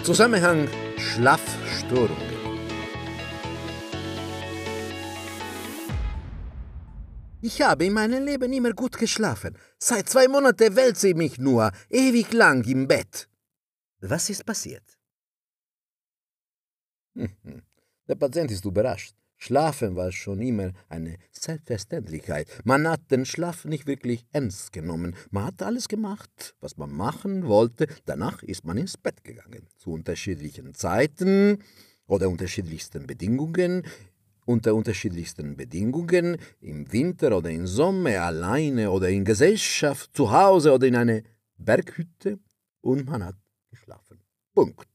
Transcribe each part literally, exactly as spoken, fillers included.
Zusammenhang Schlafstörungen. Ich habe in meinem Leben immer gut geschlafen. Seit zwei Monaten wälze ich mich nur ewig lang im Bett. Was ist passiert? Der Patient ist überrascht. Schlafen war schon immer eine Selbstverständlichkeit. Man hat den Schlaf nicht wirklich ernst genommen. Man hat alles gemacht, was man machen wollte. Danach ist man ins Bett gegangen. Zu unterschiedlichen Zeiten oder unterschiedlichsten Bedingungen. Unter unterschiedlichsten Bedingungen, im Winter oder im Sommer, alleine oder in Gesellschaft, zu Hause oder in einer Berghütte. Und man hat geschlafen. Punkt.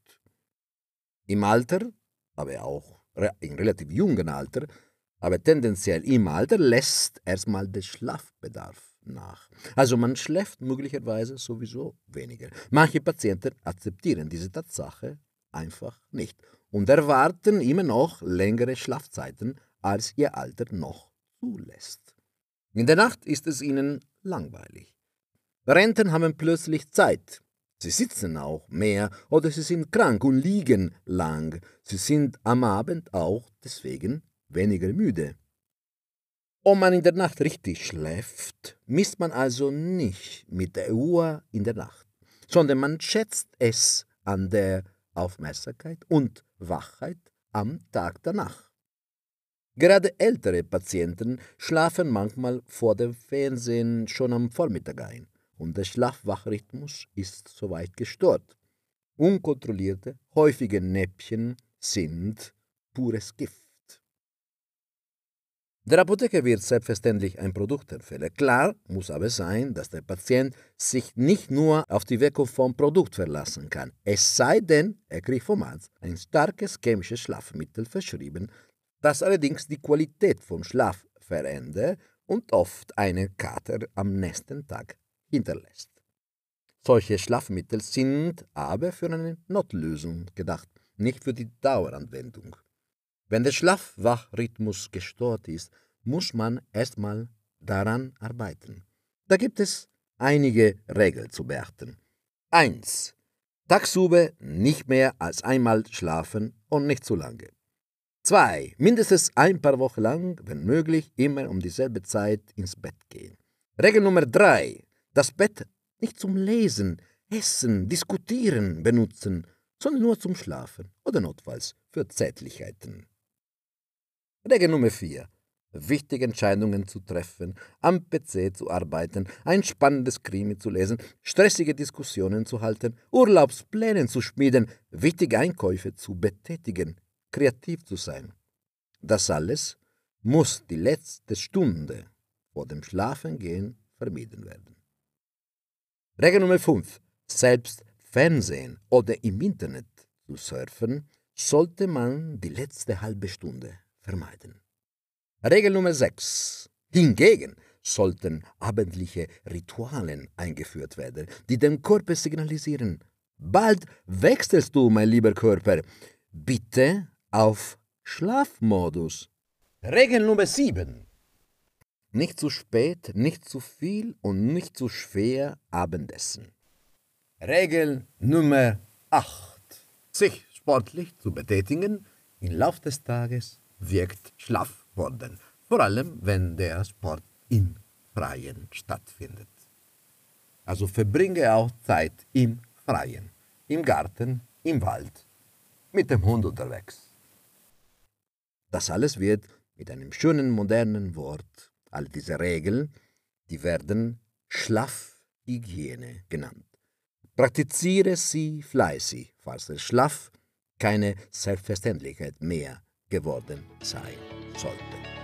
Im Alter, aber auch im relativ jungen Alter, aber tendenziell im Alter, lässt erstmal der Schlafbedarf nach. Also man schläft möglicherweise sowieso weniger. Manche Patienten akzeptieren diese Tatsache einfach nicht und erwarten immer noch längere Schlafzeiten, als ihr Alter noch zulässt. In der Nacht ist es ihnen langweilig. Renten haben plötzlich Zeit. Sie sitzen auch mehr oder sie sind krank und liegen lang. Sie sind am Abend auch deswegen weniger müde. Ob man in der Nacht richtig schläft, misst man also nicht mit der Uhr in der Nacht, sondern man schätzt es an der Aufmerksamkeit und Wachheit am Tag danach. Gerade ältere Patienten schlafen manchmal vor dem Fernsehen schon am Vormittag ein. Und der Schlaf-Wach-Rhythmus ist soweit gestört. Unkontrollierte, häufige Näppchen sind pures Gift. Der Apotheker wird selbstverständlich ein Produkt empfehlen. Klar muss aber sein, dass der Patient sich nicht nur auf die Wirkung vom Produkt verlassen kann. Es sei denn, er kriegt vom Arzt ein starkes chemisches Schlafmittel verschrieben, das allerdings die Qualität vom Schlaf verändert und oft einen Kater am nächsten Tag hinterlässt. Solche Schlafmittel sind aber für eine Notlösung gedacht, nicht für die Daueranwendung. Wenn der Schlaf-Wach-Rhythmus gestört ist, muss man erstmal daran arbeiten. Da gibt es einige Regeln zu beachten. eins. Tagsüber nicht mehr als einmal schlafen und nicht zu lange. zwei. Mindestens ein paar Wochen lang, wenn möglich, immer um dieselbe Zeit ins Bett gehen. Regel Nummer drei. Das Bett nicht zum Lesen, Essen, Diskutieren benutzen, sondern nur zum Schlafen oder notfalls für Zärtlichkeiten. Regel Nummer vier. Wichtige Entscheidungen zu treffen, am P C zu arbeiten, ein spannendes Krimi zu lesen, stressige Diskussionen zu halten, Urlaubspläne zu schmieden, wichtige Einkäufe zu betätigen, kreativ zu sein. Das alles muss die letzte Stunde vor dem Schlafengehen vermieden werden. Regel Nummer fünf. Selbst Fernsehen oder im Internet zu surfen, sollte man die letzte halbe Stunde vermeiden. Regel Nummer sechs. Hingegen sollten abendliche Ritualen eingeführt werden, die dem Körper signalisieren: Bald wechselst du, mein lieber Körper, bitte auf Schlafmodus. Regel Nummer sieben. Nicht zu spät, nicht zu viel und nicht zu schwer Abendessen. Regel Nummer acht. Sich sportlich zu betätigen im Lauf des Tages wirkt Schlafworden, vor allem wenn der Sport im Freien stattfindet. Also verbringe auch Zeit im Freien, im Garten, im Wald, mit dem Hund unterwegs. Das alles wird mit einem schönen modernen Wort, all diese Regeln, die werden Schlafhygiene genannt. Praktiziere sie fleißig, falls der Schlaf keine Selbstverständlichkeit mehr geworden sein sollte.